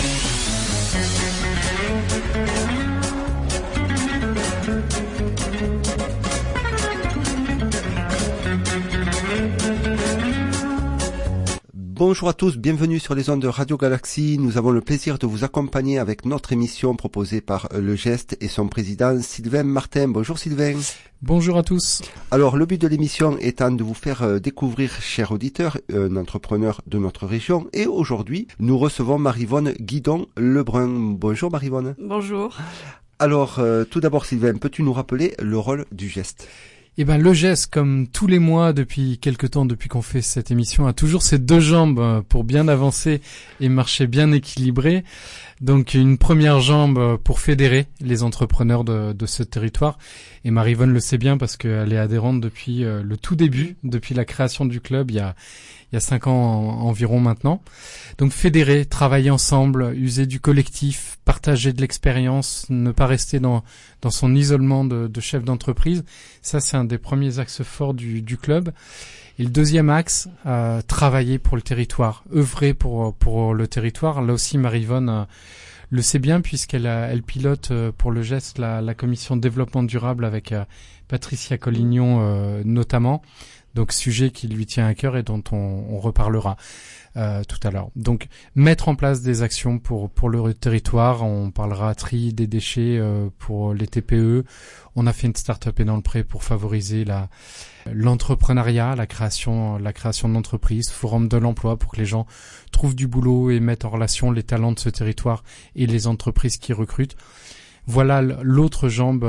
Bonjour à tous, bienvenue sur les ondes de Radio Galaxie. Nous avons le plaisir de vous accompagner avec notre émission proposée par Le Geste et son président Sylvain Martin. Bonjour Sylvain. Bonjour à tous. Alors le but de l'émission étant de vous faire découvrir, chers auditeurs, un entrepreneur de notre région. Et aujourd'hui, nous recevons Maryvonne Guidon-Lebrun. Bonjour Maryvonne. Bonjour. Alors tout d'abord Sylvain, peux-tu nous rappeler le rôle du Geste ? Eh ben, le Geste, comme tous les mois depuis quelque temps, depuis qu'on fait cette émission, a toujours ses deux jambes pour bien avancer et marcher bien équilibré. Donc, une première jambe pour fédérer les entrepreneurs de ce territoire. Et Maryvonne le sait bien parce qu'elle est adhérente depuis le tout début, depuis la création du club, il y a 5 ans environ maintenant. Donc, fédérer, travailler ensemble, user du collectif, partager de l'expérience, ne pas rester dans son isolement de chef d'entreprise. Ça, c'est un des premiers axes forts du club. Et le deuxième axe, travailler pour le territoire, œuvrer pour le territoire. Là aussi, Maryvonne le sait bien puisqu'elle pilote pour le Geste la commission de développement durable avec Patricia Collignon notamment. Donc sujet qui lui tient à cœur et dont on reparlera tout à l'heure. Donc mettre en place des actions pour le territoire. On parlera tri des déchets pour les TPE. On a fait une start-up et dans le pré pour favoriser l'entrepreneuriat, la création d'entreprises, forum de l'emploi pour que les gens trouvent du boulot et mettent en relation les talents de ce territoire et les entreprises qui recrutent. Voilà l'autre jambe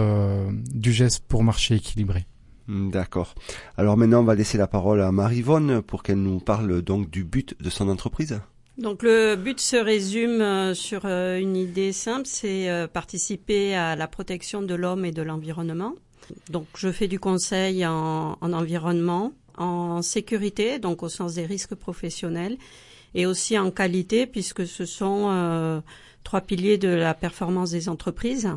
du Geste pour marcher équilibré. D'accord. Alors maintenant, on va laisser la parole à Maryvonne pour qu'elle nous parle donc du but de son entreprise. Donc le but se résume sur une idée simple, c'est participer à la protection de l'homme et de l'environnement. Donc je fais du conseil en environnement, en sécurité, donc au sens des risques professionnels, et aussi en qualité, puisque ce sont 3 piliers de la performance des entreprises.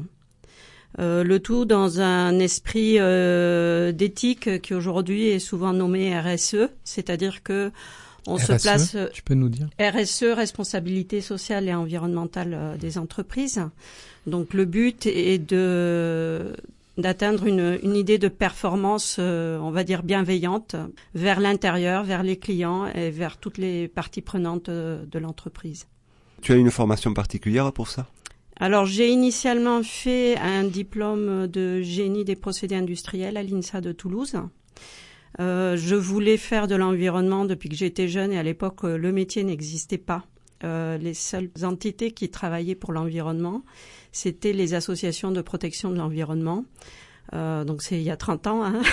Le tout dans un esprit d'éthique qui aujourd'hui est souvent nommé RSE, c'est-à-dire que on RSE, se place. Tu peux nous dire RSE, responsabilité sociale et environnementale des entreprises. Donc le but est d'atteindre une idée de performance, on va dire bienveillante, vers l'intérieur, vers les clients et vers toutes les parties prenantes de l'entreprise. Tu as une formation particulière pour ça ? Alors, j'ai initialement fait un diplôme de génie des procédés industriels à l'INSA de Toulouse. Je voulais faire de l'environnement depuis que j'étais jeune et à l'époque, le métier n'existait pas. Les seules entités qui travaillaient pour l'environnement, c'était les associations de protection de l'environnement. Donc, c'est il y a 30 ans, hein.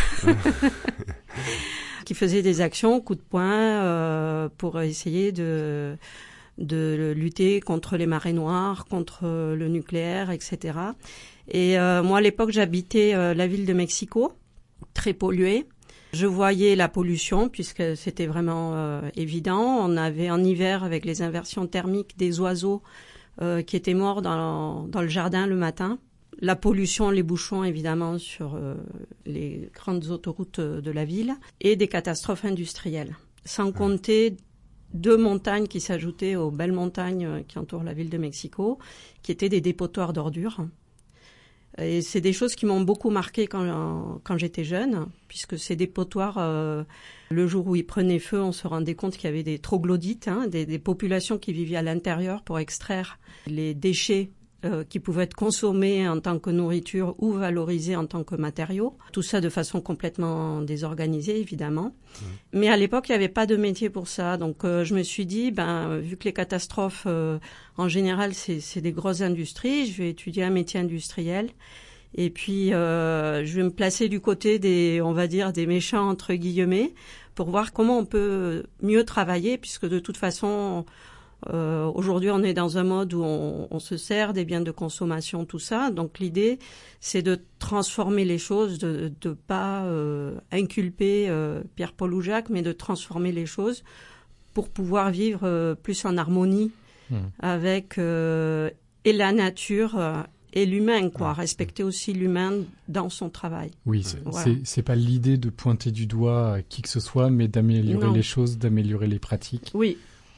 Qui faisaient des actions, coup de poing, pour essayer de lutter contre les marées noires, contre le nucléaire, etc. Et moi, à l'époque, j'habitais la ville de Mexico, très polluée. Je voyais la pollution, puisque c'était vraiment évident. On avait en hiver, avec les inversions thermiques, des oiseaux qui étaient morts dans le jardin le matin. La pollution, les bouchons, évidemment, sur les grandes autoroutes de la ville. Et des catastrophes industrielles. Sans compter 2 montagnes qui s'ajoutaient aux belles montagnes qui entourent la ville de Mexico, qui étaient des dépotoirs d'ordures. Et c'est des choses qui m'ont beaucoup marqué quand j'étais jeune, puisque ces dépotoirs, le jour où ils prenaient feu, on se rendait compte qu'il y avait des troglodytes, des populations qui vivaient à l'intérieur pour extraire les déchets qui pouvaient être consommés en tant que nourriture ou valorisés en tant que matériaux. Tout ça de façon complètement désorganisée, évidemment. Mais à l'époque, il n'y avait pas de métier pour ça. Donc, je me suis dit, vu que les catastrophes, en général, c'est des grosses industries, je vais étudier un métier industriel. Et puis, je vais me placer du côté des méchants, entre guillemets, pour voir comment on peut mieux travailler, puisque de toute façon, aujourd'hui, on est dans un mode où on se sert des biens de consommation, tout ça. Donc, l'idée, c'est de transformer les choses, de pas inculper Pierre-Paul ou Jacques, mais de transformer les choses pour pouvoir vivre plus en harmonie avec et la nature et l'humain, quoi. Respecter aussi l'humain dans son travail. Oui, c'est pas l'idée de pointer du doigt qui que ce soit, mais d'améliorer les choses, d'améliorer les pratiques. Oui.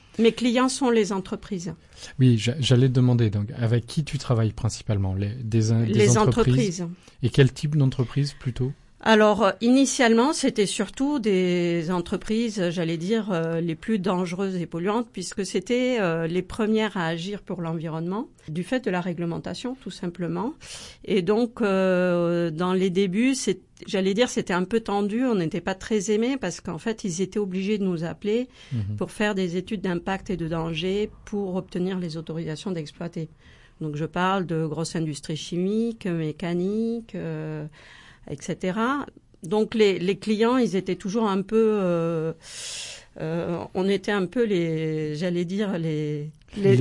Mes clients sont les entreprises. Oui, j'allais te demander, donc, avec qui tu travailles principalement? Des entreprises. Et quel type d'entreprise plutôt? Alors, initialement, c'était surtout des entreprises, j'allais dire, les plus dangereuses et polluantes, puisque c'était les premières à agir pour l'environnement, du fait de la réglementation, tout simplement. Et donc, dans les débuts, j'allais dire, c'était un peu tendu, on n'était pas très aimés, parce qu'en fait, ils étaient obligés de nous appeler pour faire des études d'impact et de danger pour obtenir les autorisations d'exploiter. Donc, je parle de grosses industries chimiques, mécaniques, etc. Donc les clients, ils étaient toujours un peu, on était un peu j'allais dire les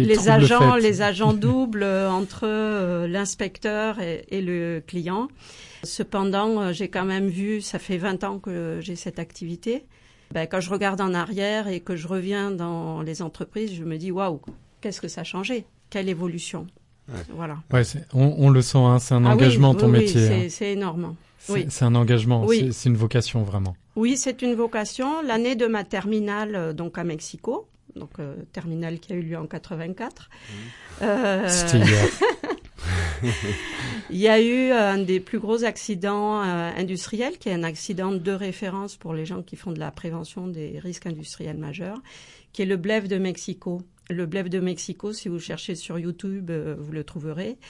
agents doubles entre l'inspecteur et le client. Cependant, j'ai quand même vu, ça fait 20 ans que j'ai cette activité. Quand je regarde en arrière et que je reviens dans les entreprises, je me dis waouh, qu'est-ce que ça a changé? Quelle évolution? Ouais. Voilà. Ouais, on le sent, hein, c'est un engagement ton métier. Oui, c'est énorme. C'est un engagement, c'est une vocation vraiment. Oui, c'est une vocation. L'année de ma terminale, donc à Mexico, donc terminale qui a eu lieu en 84. C'était hier. Il y a eu un des plus gros accidents industriels, qui est un accident de référence pour les gens qui font de la prévention des risques industriels majeurs, qui est le Bleve de Mexico. Le Bleve de Mexico, si vous cherchez sur YouTube, vous le trouverez.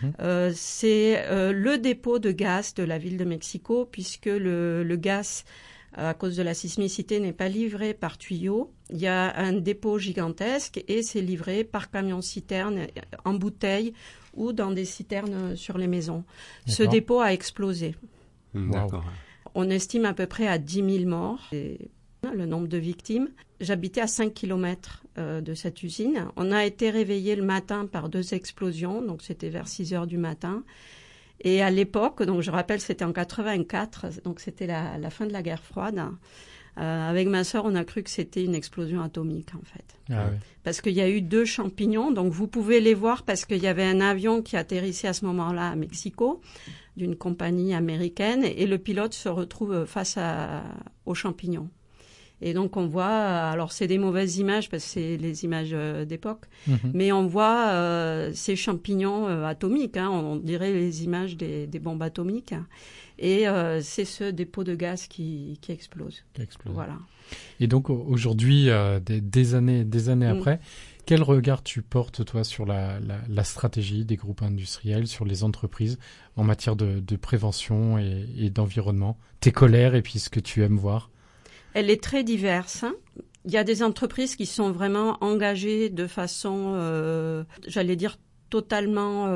C'est le dépôt de gaz de la ville de Mexico, puisque le gaz, à cause de la sismicité, n'est pas livré par tuyau. Il y a un dépôt gigantesque et c'est livré par camion-citerne en bouteille ou dans des citernes sur les maisons. Ce dépôt a explosé. D'accord. On estime à peu près à 10 000 morts. Et le nombre de victimes. J'habitais à 5 kilomètres de cette usine. On a été réveillés le matin par 2 explosions, donc c'était vers 6 heures du matin. Et à l'époque, donc je rappelle, c'était en 84, donc c'était la fin de la guerre froide. Avec ma sœur, on a cru que c'était une explosion atomique, en fait. Ah oui. Parce qu'il y a eu 2 champignons, donc vous pouvez les voir parce qu'il y avait un avion qui atterrissait à ce moment-là à Mexico, d'une compagnie américaine, et le pilote se retrouve face aux champignons. Et donc on voit, alors c'est des mauvaises images parce que c'est les images d'époque, mais on voit ces champignons atomiques, hein, on dirait les images des bombes atomiques, et c'est ce dépôt de gaz qui explose. Voilà. Et donc aujourd'hui, des années après, quel regard tu portes toi sur la stratégie des groupes industriels, sur les entreprises en matière de prévention et d'environnement, tes colères et puis ce que tu aimes voir? Elle est très diverse. Il y a des entreprises qui sont vraiment engagées de façon, j'allais dire, totalement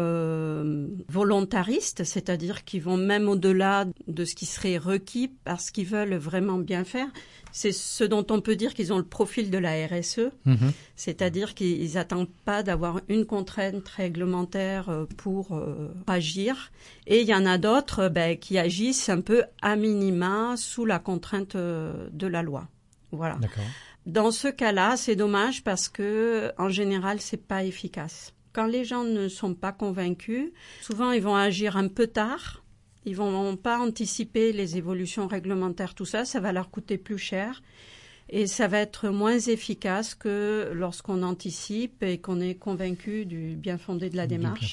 volontariste, c'est-à-dire qu'ils vont même au-delà de ce qui serait requis parce qu'ils veulent vraiment bien faire. C'est ce dont on peut dire qu'ils ont le profil de la RSE, c'est-à-dire qu'ils n'attendent pas d'avoir une contrainte réglementaire pour agir. Et il y en a d'autres qui agissent un peu à minima sous la contrainte de la loi. Voilà. D'accord. Dans ce cas-là, c'est dommage parce que en général, c'est pas efficace. Quand les gens ne sont pas convaincus, souvent ils vont agir un peu tard. Ils vont pas anticiper les évolutions réglementaires, tout ça. Ça va leur coûter plus cher et ça va être moins efficace que lorsqu'on anticipe et qu'on est convaincu du bien fondé de la démarche.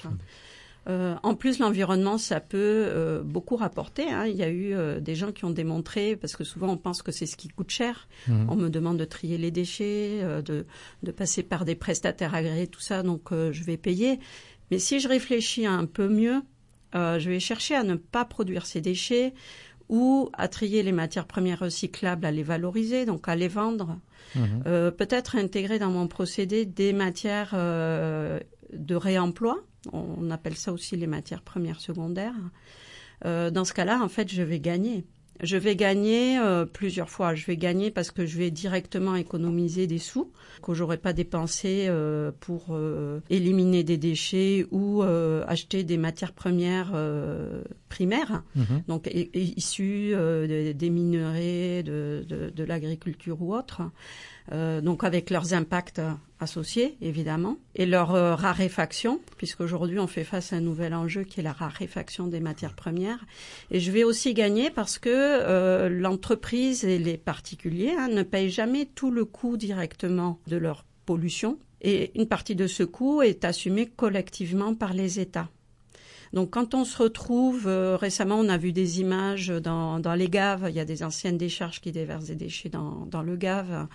En plus, l'environnement, ça peut beaucoup rapporter. Hein. Il y a eu des gens qui ont démontré, parce que souvent on pense que c'est ce qui coûte cher. On me demande de trier les déchets, de passer par des prestataires agréés, tout ça, donc je vais payer. Mais si je réfléchis un peu mieux, je vais chercher à ne pas produire ces déchets ou à trier les matières premières recyclables, à les valoriser, donc à les vendre. Peut-être intégrer dans mon procédé des matières de réemploi. On appelle ça aussi les matières premières secondaires. Dans ce cas-là, en fait, je vais gagner. Je vais gagner plusieurs fois. Je vais gagner parce que je vais directement économiser des sous que j'aurais pas dépensé pour éliminer des déchets ou acheter des matières premières primaires, donc issues des minerais, de l'agriculture ou autre. Donc avec leurs impacts associés, évidemment, et leur raréfaction, puisqu'aujourd'hui on fait face à un nouvel enjeu qui est la raréfaction des matières premières. Et je vais aussi gagner parce que l'entreprise et les particuliers ne payent jamais tout le coût directement de leur pollution. Et une partie de ce coût est assumée collectivement par les États. Donc quand on se retrouve, récemment on a vu des images dans les gaves, il y a des anciennes décharges qui déversent des déchets dans le Gave.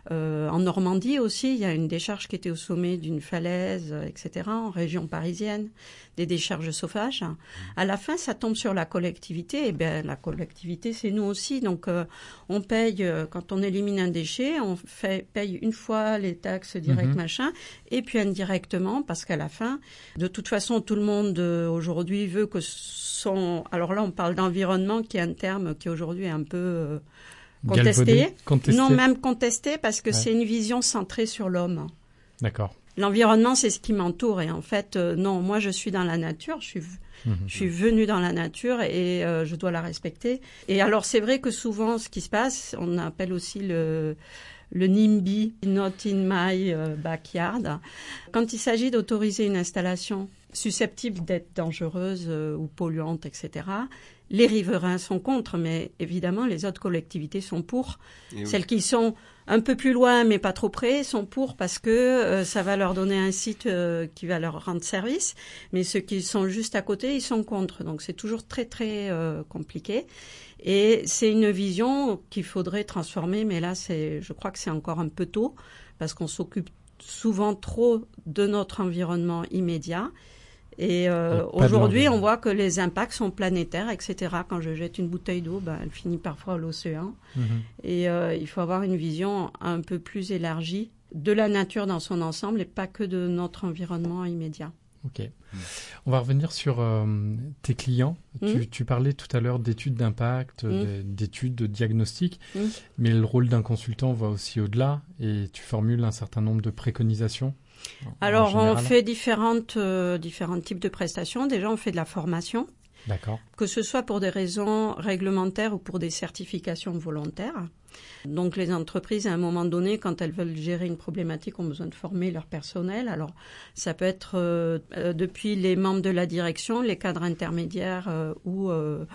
En Normandie aussi, il y a une décharge qui était au sommet d'une falaise, etc. En région parisienne, des décharges sauvages. À la fin, ça tombe sur la collectivité. Et bien, la collectivité, c'est nous aussi. Donc, on paye, quand on élimine un déchet, on paye une fois les taxes directes, machin, et puis indirectement, parce qu'à la fin, de toute façon, tout le monde aujourd'hui veut que son... Alors là, on parle d'environnement, qui est un terme qui aujourd'hui est un peu... Contesté. Non, même contesté, parce que c'est une vision centrée sur l'homme. D'accord. L'environnement, c'est ce qui m'entoure. Et en fait, non, moi, je suis dans la nature. Je suis venue dans la nature et je dois la respecter. Et alors, c'est vrai que souvent, ce qui se passe, on appelle aussi le NIMBY, Not in my backyard. Quand il s'agit d'autoriser une installation susceptible d'être dangereuse ou polluante, etc., les riverains sont contre, mais évidemment, les autres collectivités sont pour. Celles qui sont un peu plus loin, mais pas trop près, sont pour parce que ça va leur donner un site qui va leur rendre service. Mais ceux qui sont juste à côté, ils sont contre. Donc, c'est toujours très, très compliqué. Et c'est une vision qu'il faudrait transformer, mais là, je crois que c'est encore un peu tôt parce qu'on s'occupe souvent trop de notre environnement immédiat. Et aujourd'hui, on voit que les impacts sont planétaires, etc. Quand je jette une bouteille d'eau, elle finit parfois à l'océan. Et il faut avoir une vision un peu plus élargie de la nature dans son ensemble et pas que de notre environnement immédiat. Ok. On va revenir sur tes clients. Tu parlais tout à l'heure d'études d'impact, d'études de diagnostic, mais le rôle d'un consultant va aussi au-delà et tu formules un certain nombre de préconisations. Alors, on fait différents types de prestations. Déjà, on fait de la formation. D'accord. Que ce soit pour des raisons réglementaires ou pour des certifications volontaires. Donc, les entreprises, à un moment donné, quand elles veulent gérer une problématique, ont besoin de former leur personnel. Alors, ça peut être depuis les membres de la direction, les cadres intermédiaires ou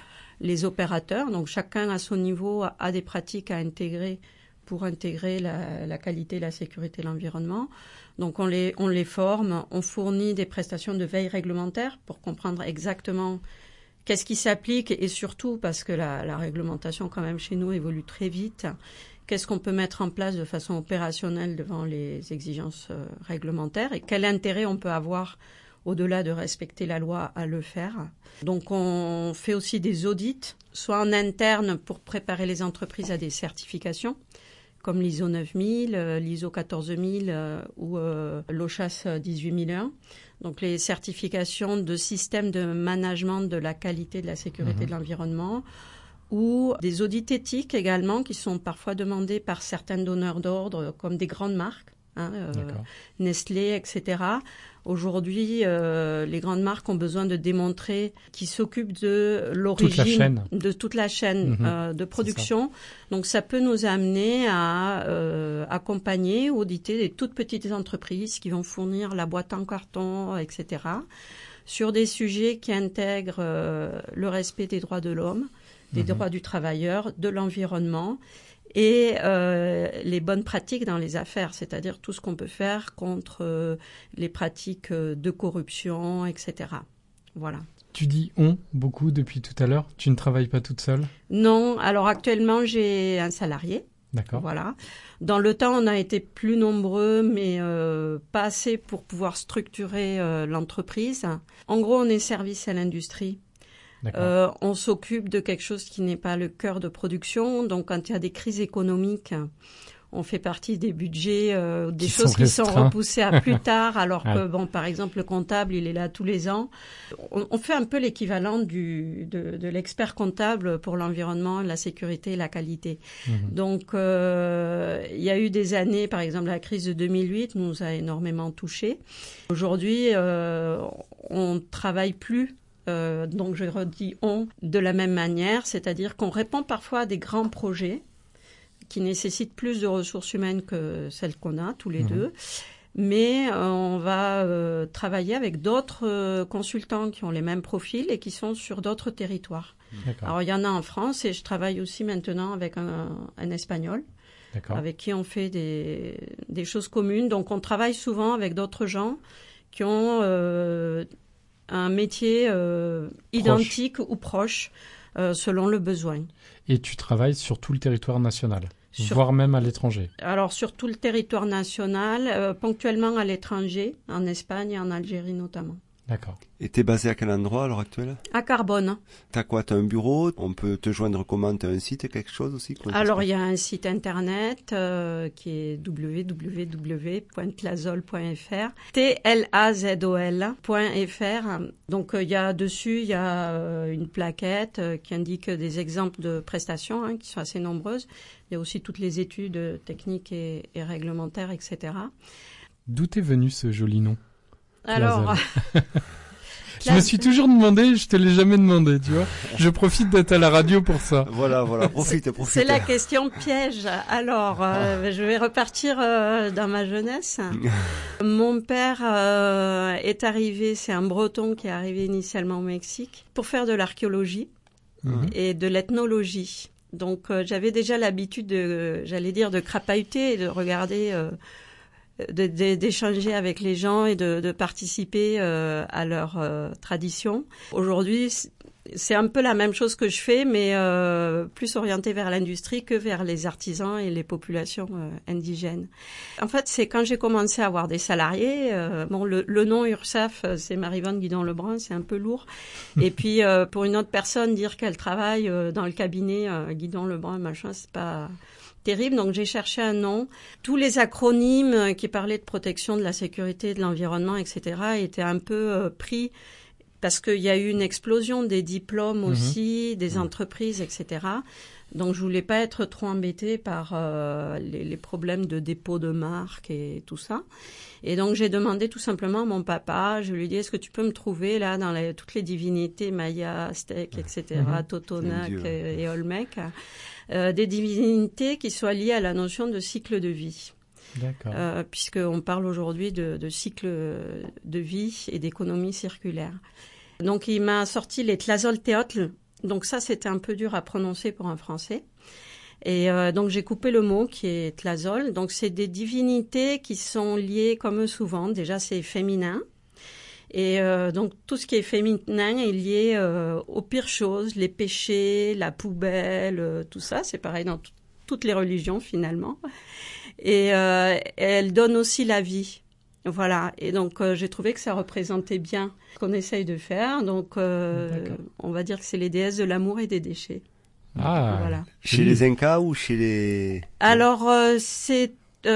les opérateurs. Donc, chacun à son niveau a des pratiques à intégrer pour intégrer la qualité, la sécurité, l'environnement. Donc on les forme, on fournit des prestations de veille réglementaire pour comprendre exactement qu'est-ce qui s'applique et surtout parce que la réglementation quand même chez nous évolue très vite. Qu'est-ce qu'on peut mettre en place de façon opérationnelle devant les exigences réglementaires et quel intérêt on peut avoir au-delà de respecter la loi à le faire. Donc on fait aussi des audits, soit en interne pour préparer les entreprises à des certifications, comme l'ISO 9000, l'ISO 14000 ou l'OHAS 18001. Donc les certifications de systèmes de management de la qualité, de la sécurité de l'environnement, ou des audits éthiques également qui sont parfois demandés par certains donneurs d'ordre, comme des grandes marques, Nestlé, etc. Aujourd'hui, les grandes marques ont besoin de démontrer qu'ils s'occupent de l'origine, de toute la chaîne de production. Donc, ça peut nous amener à accompagner, auditer des toutes petites entreprises qui vont fournir la boîte en carton, etc. sur des sujets qui intègrent le respect des droits de l'homme, des droits du travailleur, de l'environnement et les bonnes pratiques dans les affaires, c'est-à-dire tout ce qu'on peut faire contre les pratiques de corruption, etc. Voilà. Tu dis « on » beaucoup depuis tout à l'heure. Tu ne travailles pas toute seule ? Non. Alors actuellement, j'ai un salarié. D'accord. Voilà. Dans le temps, on a été plus nombreux, mais pas assez pour pouvoir structurer l'entreprise. En gros, on est service à l'industrie. On s'occupe de quelque chose qui n'est pas le cœur de production. Donc, quand il y a des crises économiques, on fait partie des budgets, des choses qui sont repoussées à plus tard, alors que, bon, par exemple, le comptable, il est là tous les ans. On fait un peu l'équivalent de l'expert comptable pour l'environnement, la sécurité et la qualité. Donc, il y a eu des années, par exemple, la crise de 2008 nous a énormément touchés. Aujourd'hui, on travaille plus. Donc je redis on de la même manière, c'est-à-dire qu'on répond parfois à des grands projets qui nécessitent plus de ressources humaines que celles qu'on a tous les deux, mais on va travailler avec d'autres consultants qui ont les mêmes profils et qui sont sur d'autres territoires. Alors il y en a en France et je travaille aussi maintenant avec un Espagnol avec qui on fait des choses communes. Donc on travaille souvent avec d'autres gens qui ont un métier identique ou proche selon le besoin. Et tu travailles sur tout le territoire national, voire même à l'étranger? Alors sur tout le territoire national, ponctuellement à l'étranger, en Espagne et en Algérie notamment. D'accord. Et t'es basé à quel endroit à l'heure actuelle? À Carbone. T'as quoi? T'as un bureau? On peut te joindre comment? T'as un site, quelque chose aussi? Alors il y a un site internet qui est www.tlazol.fr, tlazol.fr. Donc il y a une plaquette qui indique des exemples de prestations qui sont assez nombreuses. Il y a aussi toutes les études techniques et réglementaires, etc. D'où t'es venu ce joli nom? Alors, je me suis toujours demandé, je te l'ai jamais demandé, tu vois. Je profite d'être à la radio pour ça. Voilà, profite. C'est la question piège. Alors, je vais repartir dans ma jeunesse. Mon père est arrivé, c'est un Breton qui est arrivé initialement au Mexique pour faire de l'archéologie et de l'ethnologie. Donc, j'avais déjà l'habitude de crapahuter et de regarder d'échanger avec les gens et de participer à leur tradition. Aujourd'hui, c'est un peu la même chose que je fais, mais plus orientée vers l'industrie que vers les artisans et les populations indigènes. En fait, c'est quand j'ai commencé à avoir des salariés. Le nom URSAF, c'est Marie-Yvonne Guidon-Lebrun, c'est un peu lourd. Et puis, pour une autre personne, dire qu'elle travaille dans le cabinet Guidon-Lebrun, machin, c'est pas terrible, donc j'ai cherché un nom. Tous les acronymes qui parlaient de protection de la sécurité, de l'environnement, etc. étaient un peu pris parce qu'il y a eu une explosion des diplômes aussi, des entreprises, etc. Donc je voulais pas être trop embêtée par les problèmes de dépôt de marque et tout ça. Et donc j'ai demandé tout simplement à mon papa, je lui ai dit, est-ce que tu peux me trouver là dans toutes les divinités Maya, Aztèques, etc., Totonac et Olmec, des divinités qui soient liées à la notion de cycle de vie. D'accord. Puisqu'on parle aujourd'hui de cycle de vie et d'économie circulaire. Donc il m'a sorti les Tlazoltéotl. Donc ça, c'était un peu dur à prononcer pour un Français. Et donc j'ai coupé le mot qui est Tlazol. Donc c'est des divinités qui sont liées, comme souvent, déjà c'est féminin. Et donc tout ce qui est féminin est lié aux pires choses, les péchés, la poubelle, tout ça. C'est pareil dans toutes les religions finalement. Et elle donne aussi la vie. Voilà. Et donc j'ai trouvé que ça représentait bien ce qu'on essaye de faire. Donc on va dire que c'est les déesses de l'amour et des déchets. Ah. Voilà. Chez les Incas ou chez les... Alors c'est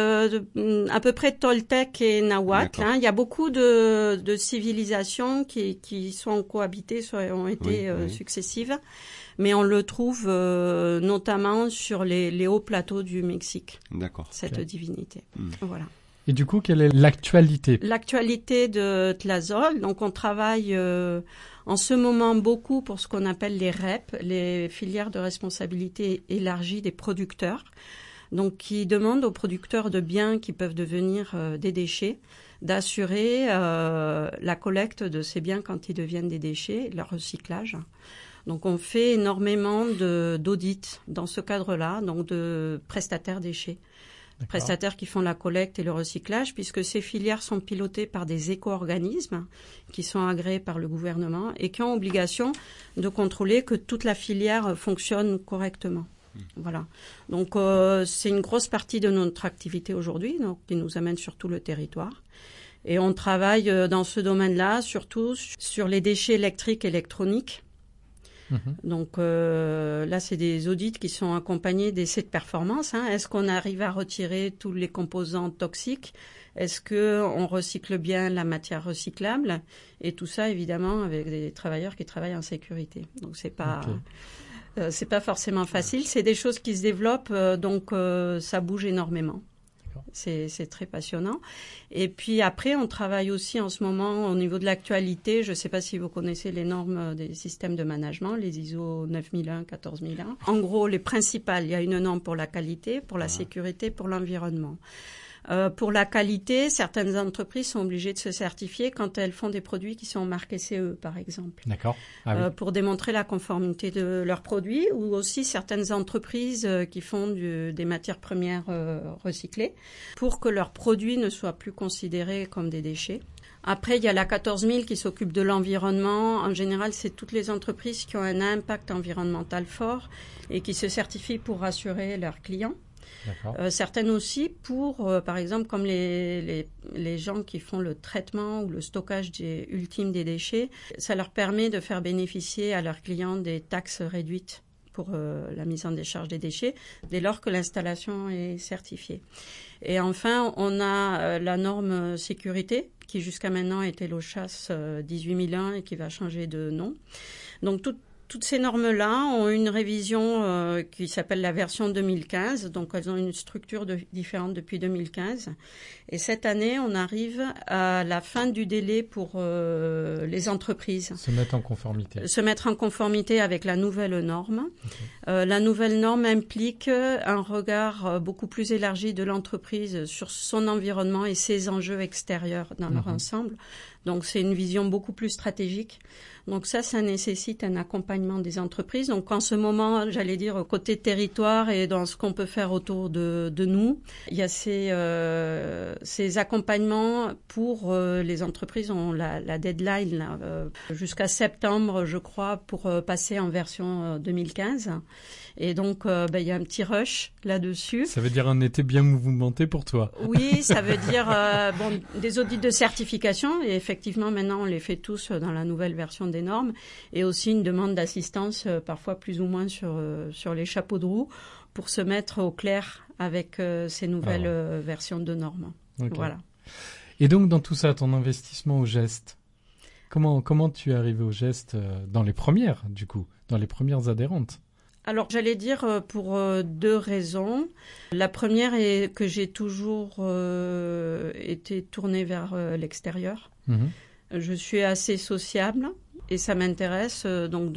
à peu près Toltec et Nahuatl. Il y a beaucoup de civilisations qui sont cohabitées, ont été successives, mais on le trouve notamment sur les hauts plateaux du Mexique. D'accord. Cette divinité. Voilà. Et du coup, quelle est l'actualité? L'actualité de Tlazol, donc on travaille en ce moment beaucoup pour ce qu'on appelle les REP, les filières de responsabilité élargie des producteurs. Donc, qui demandent aux producteurs de biens qui peuvent devenir des déchets d'assurer la collecte de ces biens quand ils deviennent des déchets, leur recyclage. Donc, on fait énormément d'audits dans ce cadre-là, donc de prestataires déchets. D'accord. Prestataires qui font la collecte et le recyclage, puisque ces filières sont pilotées par des éco-organismes qui sont agréés par le gouvernement et qui ont obligation de contrôler que toute la filière fonctionne correctement. Voilà. Donc c'est une grosse partie de notre activité aujourd'hui, donc qui nous amène sur tout le territoire. Et on travaille dans ce domaine-là, surtout sur les déchets électriques et électroniques. Donc là, c'est des audits qui sont accompagnés d'essais de performance. Est-ce qu'on arrive à retirer tous les composants toxiques? Est-ce qu'on recycle bien la matière recyclable? Et tout ça, évidemment, avec des travailleurs qui travaillent en sécurité. Donc c'est pas forcément facile. C'est des choses qui se développent, donc ça bouge énormément. C'est très passionnant. Et puis après, on travaille aussi en ce moment au niveau de l'actualité. Je ne sais pas si vous connaissez les normes des systèmes de management, les ISO 9001, 14001. En gros, les principales, il y a une norme pour la qualité, pour la sécurité, pour l'environnement. Pour la qualité, certaines entreprises sont obligées de se certifier quand elles font des produits qui sont marqués CE, par exemple. D'accord. Ah, oui. Pour démontrer la conformité de leurs produits, ou aussi certaines entreprises qui font des matières premières recyclées, pour que leurs produits ne soient plus considérés comme des déchets. Après, il y a la 14 000 qui s'occupe de l'environnement. En général, c'est toutes les entreprises qui ont un impact environnemental fort et qui se certifient pour rassurer leurs clients. Certaines aussi pour, par exemple, comme les gens qui font le traitement ou le stockage ultime des déchets, ça leur permet de faire bénéficier à leurs clients des taxes réduites pour la mise en décharge des déchets, dès lors que l'installation est certifiée. Et enfin, on a la norme sécurité, qui jusqu'à maintenant était l'OCHAS 18001 et qui va changer de nom. Donc, toutes ces normes-là ont une révision qui s'appelle la version 2015. Donc, elles ont une structure différente depuis 2015. Et cette année, on arrive à la fin du délai pour les entreprises. Se mettre en conformité. Se mettre en conformité avec la nouvelle norme. Okay. La nouvelle norme implique un regard beaucoup plus élargi de l'entreprise sur son environnement et ses enjeux extérieurs dans leur ensemble. Donc, c'est une vision beaucoup plus stratégique. Donc ça nécessite un accompagnement des entreprises. Donc en ce moment, j'allais dire, côté territoire et dans ce qu'on peut faire autour de nous, il y a ces accompagnements pour les entreprises. On la deadline là, jusqu'à septembre, je crois, pour passer en version 2015. Et donc, il y a un petit rush là-dessus. Ça veut dire un été bien mouvementé pour toi. Oui, ça veut dire des audits de certification. Et effectivement, maintenant, on les fait tous dans la nouvelle version des normes. Et aussi une demande d'assistance, parfois plus ou moins sur les chapeaux de roue, pour se mettre au clair avec ces nouvelles versions de normes. Okay. Voilà. Et donc, dans tout ça, ton investissement au geste, comment tu es arrivé au geste dans les premières adhérentes? Alors, j'allais dire pour deux raisons. La première est que j'ai toujours été tournée vers l'extérieur. Je suis assez sociable et ça m'intéresse donc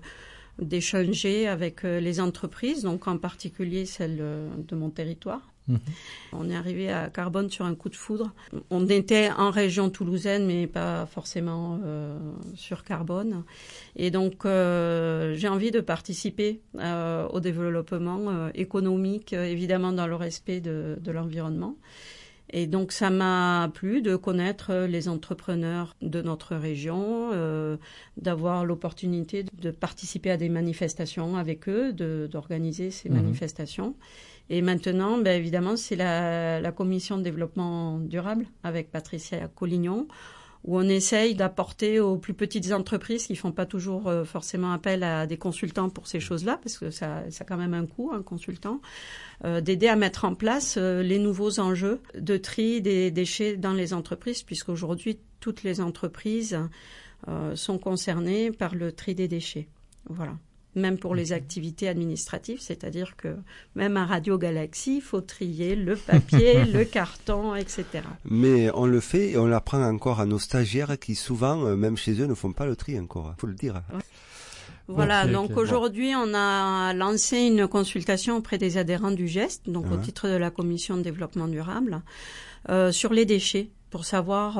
d'échanger avec les entreprises, donc en particulier celles de mon territoire. On est arrivé à Carbone sur un coup de foudre. On était en région toulousaine, mais pas forcément sur Carbone. Et donc, j'ai envie de participer au développement économique, évidemment dans le respect de l'environnement. Et donc, ça m'a plu de connaître les entrepreneurs de notre région, d'avoir l'opportunité de participer à des manifestations avec eux, d'organiser ces manifestations. Et maintenant, évidemment, c'est la commission de développement durable avec Patricia Collignon, où on essaye d'apporter aux plus petites entreprises qui font pas toujours forcément appel à des consultants pour ces choses-là, parce que ça a quand même un coût, un consultant, d'aider à mettre en place les nouveaux enjeux de tri des déchets dans les entreprises, puisqu'aujourd'hui, toutes les entreprises sont concernées par le tri des déchets. Voilà. Même pour les activités administratives, c'est-à-dire que même à Radio Galaxie, il faut trier le papier, le carton, etc. Mais on le fait et on l'apprend encore à nos stagiaires qui souvent, même chez eux, ne font pas le tri encore, il faut le dire. Ouais. Voilà, donc aujourd'hui, on a lancé une consultation auprès des adhérents du GEST, donc au titre de la Commission de développement durable, sur les déchets, pour savoir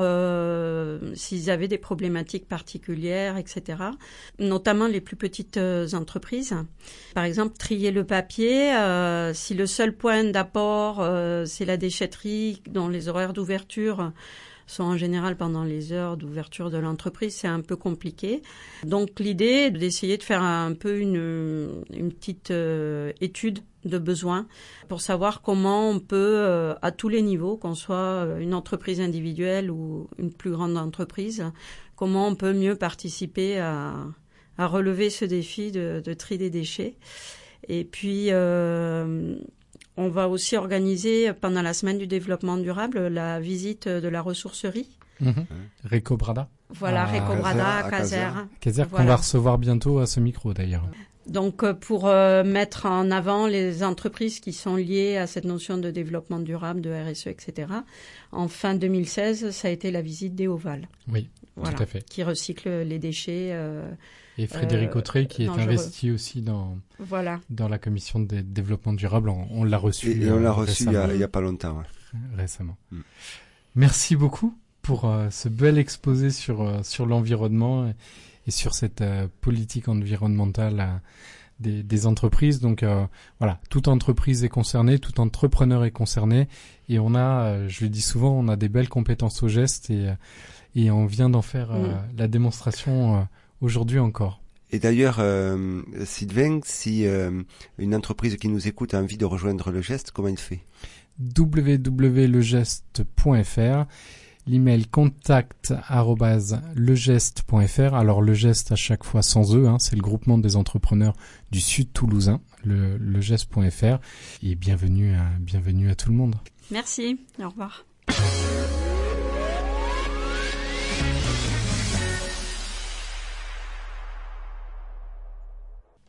s'ils avaient des problématiques particulières, etc. Notamment les plus petites entreprises. Par exemple, trier le papier, si le seul point d'apport, c'est la déchetterie dont les horaires d'ouverture sont en général pendant les heures d'ouverture de l'entreprise, c'est un peu compliqué. Donc l'idée est d'essayer de faire un peu une petite étude de besoins pour savoir comment on peut, à tous les niveaux, qu'on soit une entreprise individuelle ou une plus grande entreprise, comment on peut mieux participer à relever ce défi de tri des déchets. Et puis on va aussi organiser pendant la semaine du développement durable la visite de la ressourcerie. Réco Brada. Voilà, Réco Brada à Casères. Casères qu'on va recevoir bientôt à ce micro d'ailleurs. Donc pour mettre en avant les entreprises qui sont liées à cette notion de développement durable, de RSE, etc. En fin 2016, ça a été la visite d'Eoval. Oui, voilà, tout à fait. Qui recycle les déchets. Et Frédéric Autré qui est investi aussi dans la commission de développement durable, on l'a reçu. Et on l'a reçu il y a pas longtemps. Ouais. récemment. Merci beaucoup pour ce bel exposé sur l'environnement et sur cette politique environnementale des entreprises. Donc voilà, toute entreprise est concernée, tout entrepreneur est concerné, et on a, je le dis souvent, on a des belles compétences au geste, et on vient d'en faire la démonstration aujourd'hui encore. Et d'ailleurs, Sylvain, si une entreprise qui nous écoute a envie de rejoindre le geste, comment il fait? www.legeste.fr, l'email contact@legeste.fr. Alors le geste à chaque fois sans eux, c'est le groupement des entrepreneurs du Sud toulousain, legeste.fr. Et bienvenue à tout le monde. Merci, au revoir.